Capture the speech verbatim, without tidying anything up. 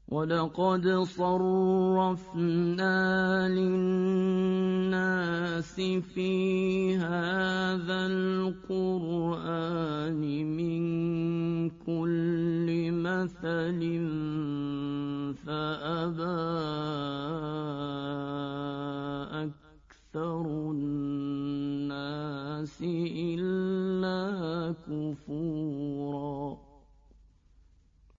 وَلَقَدْ صَرَّفْنَا لِلنَّاسِ فِي هَذَا الْقُرْآنِ مِنْ كُلِّ مَثَلٍ فَأَبَى أَكْثَرُ النَّاسِ إِلَّا كُفُورًا